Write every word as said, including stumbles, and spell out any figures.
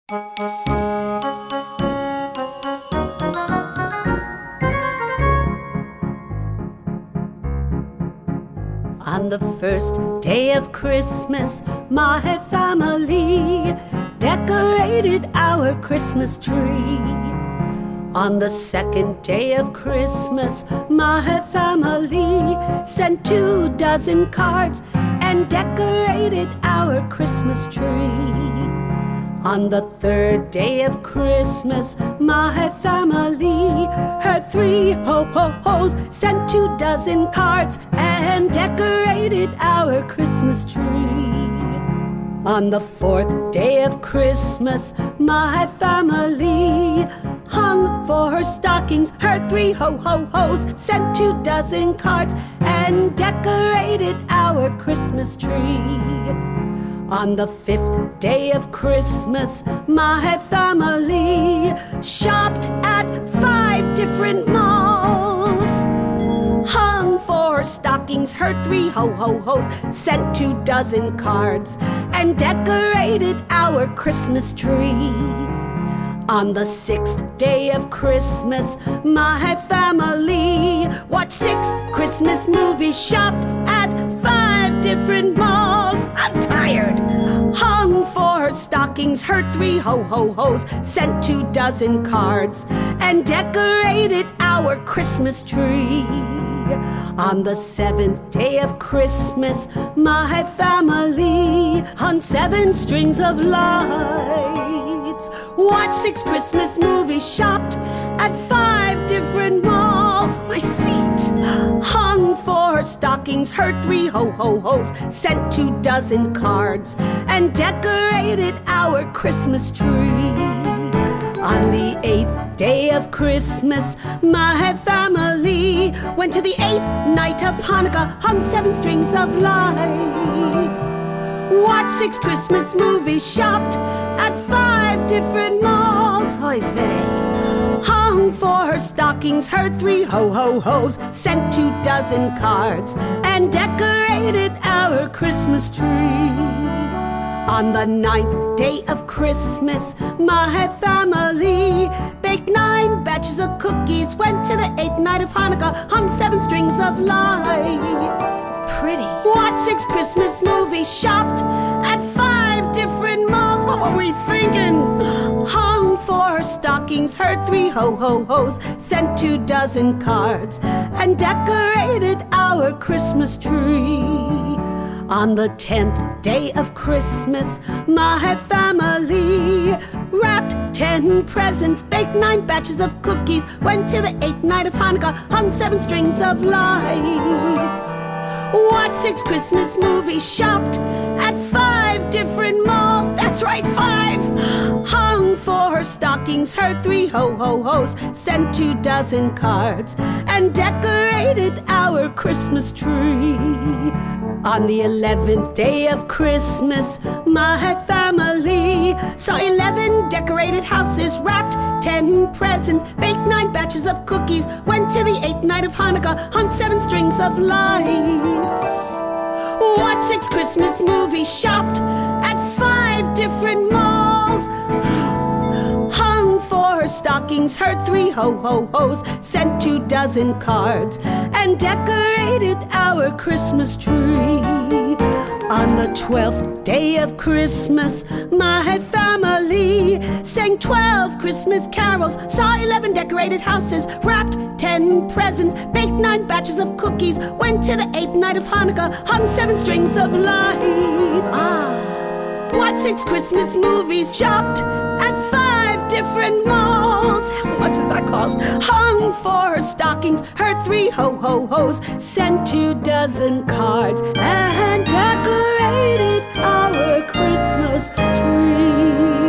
On the first day of Christmas, my family decorated our Christmas tree. On the second day of Christmas, my family sent two dozen cards and decorated our Christmas tree. On the third day of Christmas, my family heard three ho-ho-hos, sent two dozen cards and decorated our Christmas tree. On the fourth day of Christmas, my family hung for her stockings, heard three ho-ho-hos, sent two dozen cards and decorated our Christmas tree. On the fifth day of Christmas, my family shopped at five different malls, hung four stockings, heard three ho-ho-hos, sent two dozen cards, and decorated our Christmas tree. On the sixth day of Christmas, my family watched six Christmas movies, shopped at five different malls. I'm tired. Hung four stockings, heard three ho-ho-hos, sent two dozen cards, and decorated our Christmas tree. On the seventh day of Christmas, my family hung seven strings of lights, watched six Christmas movies, shopped at five different malls. My feet. Hung four stockings, heard three ho-ho-hos, sent two dozen cards, and decorated our Christmas tree. On the eighth day of Christmas, my family went to the eighth night of Hanukkah, hung seven strings of lights, watched six Christmas movies, shopped at five different malls. Oy vey. Hung four stockings, heard three ho-ho-hos, sent two dozen cards, and decorated our Christmas tree. On the ninth day of Christmas, my family baked nine batches of cookies, went to the eighth night of Hanukkah, hung seven strings of lights. Pretty. Watched six Christmas movies, shopped at five different malls. What were we thinking? Hung four stockings, heard three ho-ho-hos, sent two dozen cards, and decorated our Christmas tree. On the tenth day of Christmas, my family wrapped ten presents, baked nine batches of cookies, went to the eighth night of Hanukkah, hung seven strings of lights, watched six Christmas movies, shopped at five different malls. That's right, five. Hung four stockings, heard three ho-ho-hos, sent two dozen cards, and decorated our Christmas tree. On the eleventh day of Christmas, my family saw eleven decorated houses, wrapped ten presents, baked nine batches of cookies, went to the eighth night of Hanukkah, hung seven strings of lights, watched six Christmas movies, shopped at five different malls, hung four stockings, heard three ho-ho-hos, sent two dozen cards, and decorated our Christmas tree. On the twelfth day of Christmas, my family sang twelve Christmas carols, saw eleven decorated houses, wrapped ten presents, baked nine batches of cookies, went to the eighth night of Hanukkah, hung seven strings of lights, ah. watched six Christmas movies, shopped at five different malls. How much does that cost? Hung four stockings, heard three ho-ho-hos, sent two dozen cards, and decorated our Christmas tree.